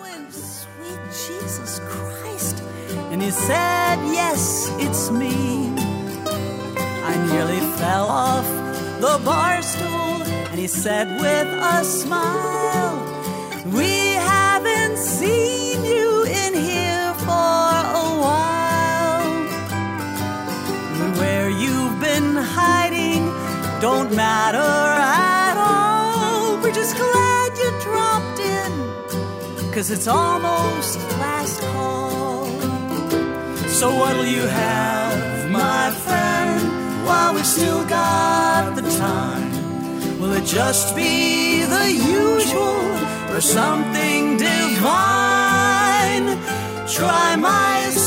going, sweet Jesus Christ? And he said, yes, it's me. I nearly fell off the bar stool, and he said with a smile, we haven't seen you in here for a while. Where you've been hiding don't matter at all. We're just glad you dropped in, 'cause it's almost last call. So what'll you have, my friend, while we still got the time? Will it just be the usual or something divine? Try my